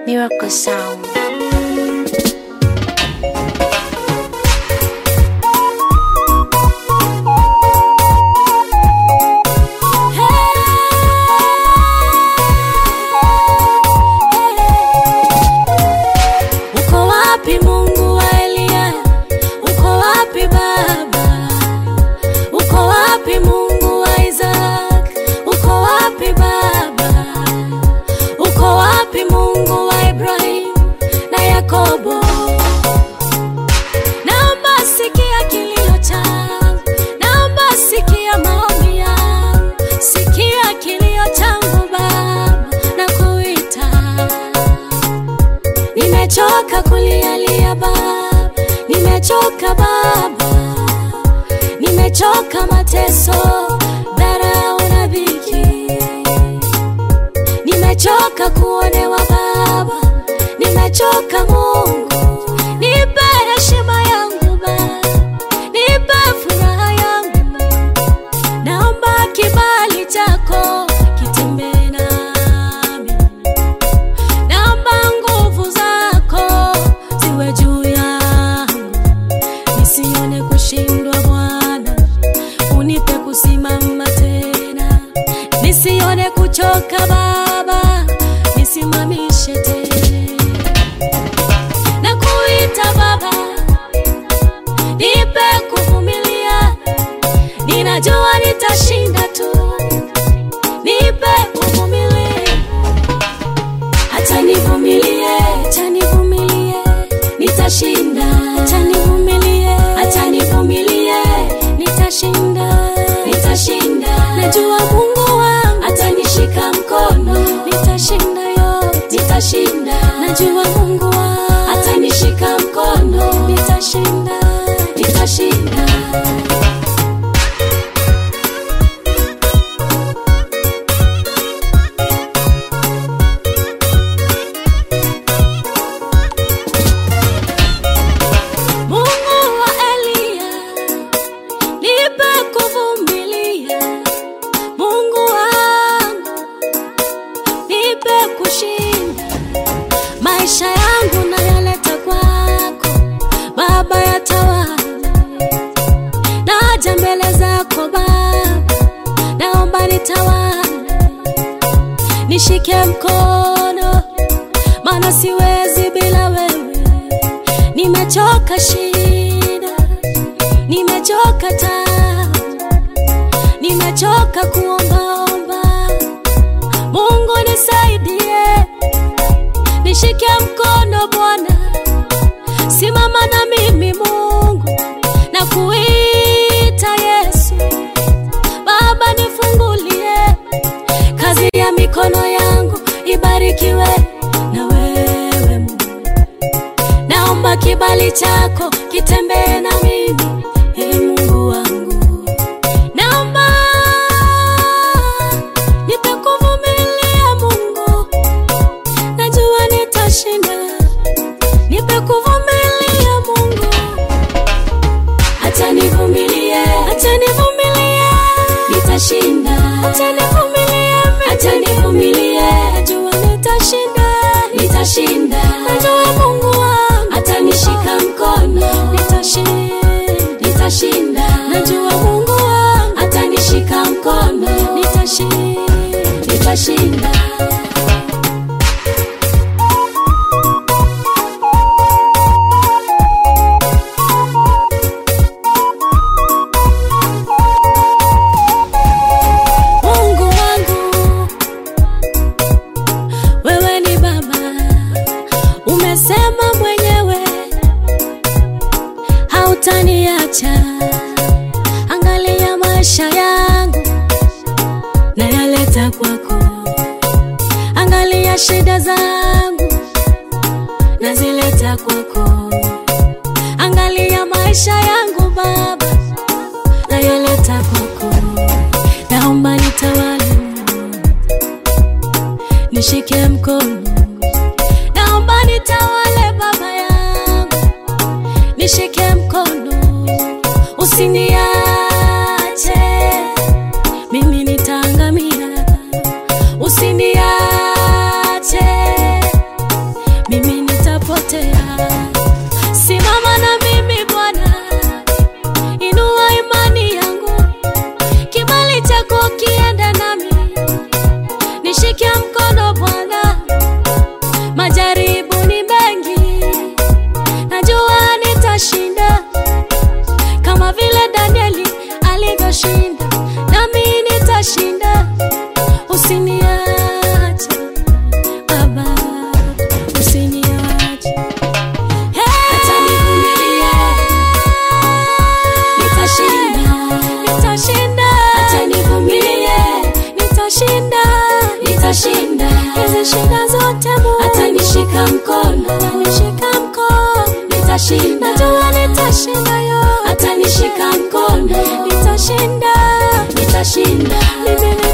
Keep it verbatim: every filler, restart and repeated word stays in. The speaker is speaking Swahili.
Miracle Sound. Nimechoka kulialia baba, nimechoka baba, nimechoka mateso, dharau na dhiki. Nimechoka kuonewa baba, nimechoka Mungu, nipe heshima yangu baba, nipe furaha yangu. Naomba kibali chako kitembee nami, naomba nguvu zako ziwe juu yangu, nisione kushindwa Bwana, unipe kusimama tena, nisione kuchoka baba, nisimamishe tena. Nakuita baba, nipe kuvumilia, ninajua nitashinda tu, nipe kuvumilia. Acha nivumilie, acha nivumilie, nitashinda. Acha nivumilie, acha nivumilie, nitashinda, nitashinda. Najua Mungu wangu atanishika mkono, nitashinda yote, nitashinda. Najua Mungu wangu atanishika mkono, nitashinda, nitashinda. Maisha yangu nayaleta kwako baba, yatawale. Naja mbele zako baba, naomba nitawale, nishike mkono, maana siwezi bila wewe. Nimechoka shida, nimechoka taabu, nimechoka kuombaomba. Mungu nisaidie, nishike mkono Bwana, simama na mimi Mungu, na kuita Yesu baba, nifungulie kazi ya mikono yangu, ibarikiwe na wewe Mungu. Naomba kibali chako kitembee na mimi, ee Mungu wangu. Naomba nipe kuvumilia Mungu, najua nitashinda, nipe kuvumilia Mungu. Acha nivumilie, acha nivumilie, nitashinda. Acha nivumilie, acha nivumilie, najua nitashinda, nitashinda. Najua Mungu wangu atanishika mkono, nitashinda, nitashinda. Najua Mungu wangu atanishika mkono, nitashinda, nitashinda. Umesema mwenyewe hautaniacha. Angalia maisha yangu nayaleta kwako, angalia shida zangu nazileta kwako, angalia maisha yangu baba nayaleta kwako. Naomba nitawale, nishike mkono, naomba nitawale baba yangu, nishike mkono, usiniache mimi nitaangamia, usiniache nitashinda, najua nitashinda yo, atanishika mkono, nitashinda, nitashinda. mimi